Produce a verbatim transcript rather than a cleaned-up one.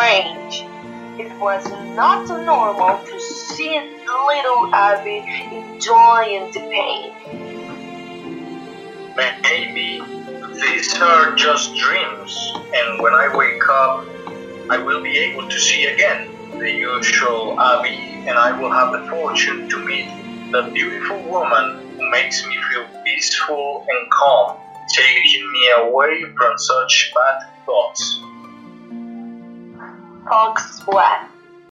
strange. It was not normal to see little Abby enjoying the pain. Maybe these are just dreams, and when I wake up, I will be able to see again the usual Abby, and I will have the fortune to meet the beautiful woman who makes me feel peaceful and calm, taking me away from such bad thoughts. Fox wept.